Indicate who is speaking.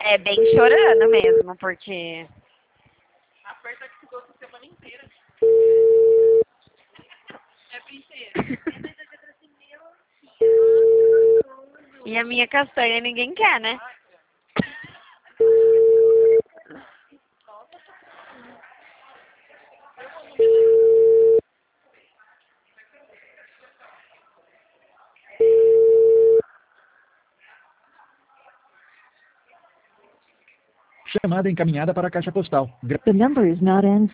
Speaker 1: É bem chorando mesmo, porque...
Speaker 2: Aperta que ficou a semana inteira. É princesa.
Speaker 1: E a minha castanha ninguém quer, né?
Speaker 3: Chamada encaminhada para a caixa postal.
Speaker 4: The number is not answered.